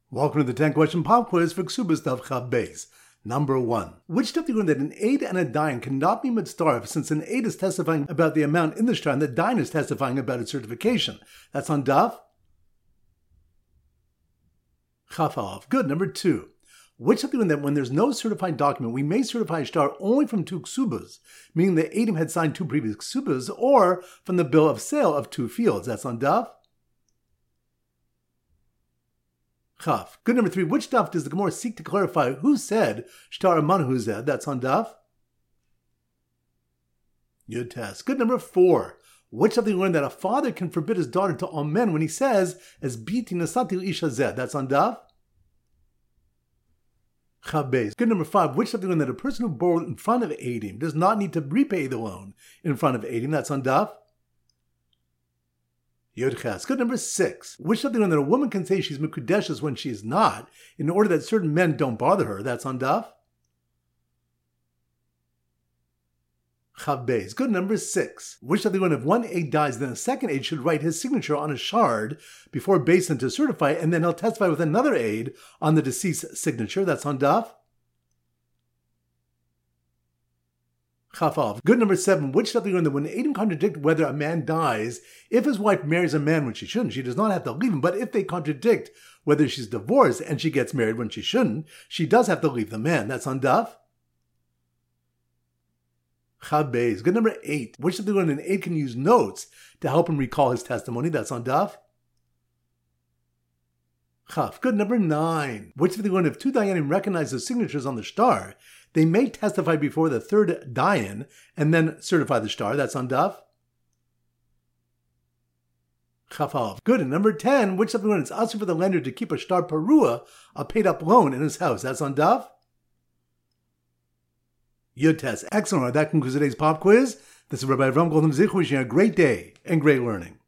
Welcome to the 10 question pop quiz for Ksubas Daf Chab Beis. Number 1. Which Daf do you learn that an aid and a dayan cannot be mitzdaref since an aid is testifying about the amount in the shtar and the dayan is testifying about its certification? That's on Daf Chaf Aleph. Good. Number 2. Which Daf do you learn that when there's no certified document, we may certify a shtar only from 2 ksubas, meaning the aidim had signed 2 previous ksubas, or from the bill of sale of 2 fields? That's on Daf Chaf. Good. Number 3. Which daf does the Gemara seek to clarify who said shtar aman who said? That's on daf Yud Tes. Good. Number 4. Which daf do you learn that a father can forbid his daughter to amen when he says as biti nasati isha zed? That's on daf Chaf Beis. Good. Number 5. Which daf do you learn that a person who borrowed in front of Eidim does not need to repay the loan in front of Eidim? That's on daf Yud Ches. Good. Number 6. Which daf do you learn that a woman can say she's mekudeshes when she is not, in order that certain men don't bother her? That's on daf Chaf Beis. Good. Number 6. Which daf do you learn if one aid dies, then a second aid should write his signature on a shard before Beis Din to certify, and then he'll testify with another aid on the deceased's signature? That's on daf Chaf Aleph. Good. Number 7. Which daf do you learn that when aidim contradict whether a man dies, if his wife marries a man when she shouldn't, she does not have to leave him, but if they contradict whether she's divorced and she gets married when she shouldn't, she does have to leave the man? That's on daf Chaf Beis. Good. Number 8. Which daf do you learn an aid can use notes to help him recall his testimony? That's on daf Chaf. Good. Number 9. Which daf do you learn if 2 dayanim recognize the signatures on the shtar, they may testify before the 3rd dayan and then certify the shtar? That's on daf Chaf Aleph. Good. And number 10. Which daf do you learn it's also for the lender to keep a shtar parua, a paid-up loan, in his house? That's on daf Yud Tes. Excellent. That concludes today's pop quiz. This is Rabbi Avram Golden Zich wishing you a great day and great learning.